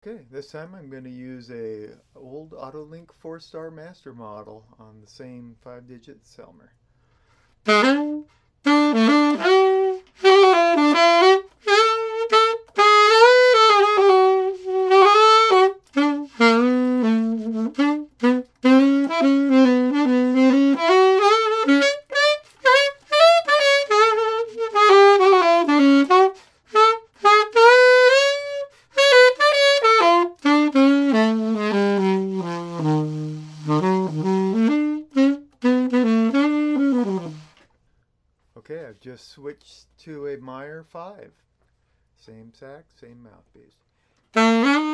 Okay, this time I'm going to use a old Autolink 4-star master model on the same 5-digit Selmer. Okay, I've just switched to a Meyer 5. Same sack, same mouthpiece.